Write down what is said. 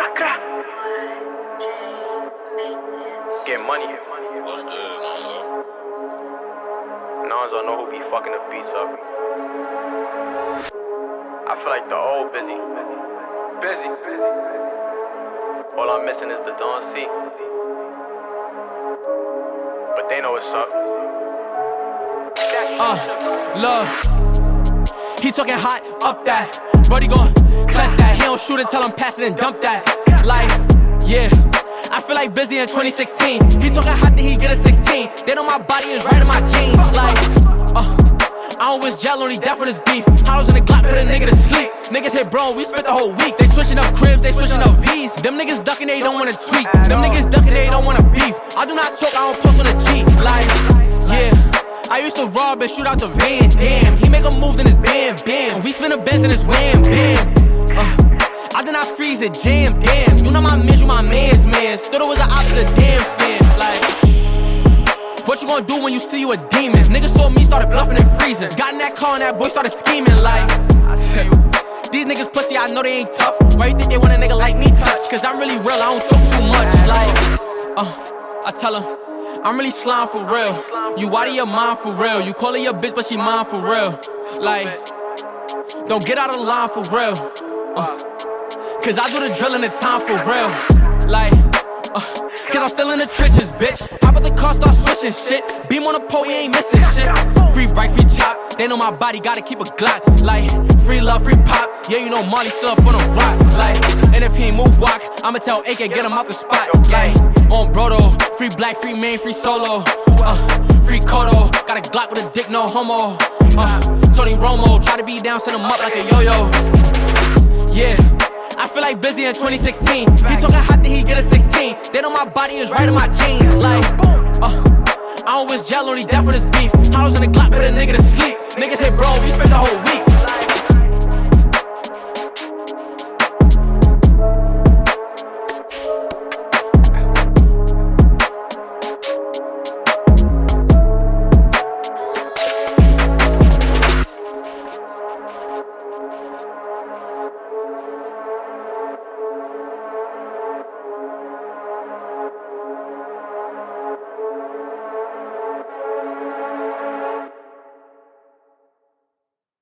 Get money. What's good, Lonzo? Lonzo know who be fucking the beats up. I feel like the old busy. All I'm missing is the Dawn C. But they know what's up. Look, he talking hot, up that. Brody gon' clutch that. He don't shoot it till I'm passing and dump that. Like, yeah, I feel like busy in 2016. He talking hot that he get a 16. They know my body is right in my jeans. Like, I don't wish jail, only death for this beef. I was in the Glock, put a nigga to sleep. Niggas hit bro, we spent the whole week. They switching up cribs, they switching up V's. Them niggas ducking, they don't wanna tweet. Them niggas ducking, they don't wanna beef. I do not talk, I don't post on the G. Like, yeah, I used to rob and shoot out the van. Damn, he make a move in his bam, bam. We spin a Benz in his wham, bam. I did not freeze it, jam, damn. You know my mans, you my mans. Thought it was an op to the damn fan. Like, what you gonna do when you see you a demon? Niggas saw me, started bluffing and freezing. Got in that car and that boy started scheming. Like, these niggas pussy, I know they ain't tough. Why you think they want a nigga like me touch? Cause I'm really real, I don't talk too much. Like, I tell her, I'm really slime for real. You out of your mind for real. You call her your bitch, but she mine for real. Like, don't get out of line for real. Cause I do the drill in the time for real. Like, cause I'm still in the trenches, bitch. How about the car start switching shit? Beam on the pole, we ain't missing shit. Free break, free chop. They know my body, gotta keep a Glock. Like, free love, free pop. Yeah, you know Marley still up on a rock. Like, and if he move walk, I'ma tell AK, get him out the spot. Like, on Brodo, free black, free main, free solo. Free Kodo, got a Glock with a dick, no homo. Tony Romo, try to be down, send him up like a yo-yo. Yeah, I feel like busy in 2016. He talking hot that he get a 16. They know my body is right in my jeans. Like, I don't wish jail, only death for this beef. I was in the Glock, put a nigga to sleep. Niggas hit bro, we spent the whole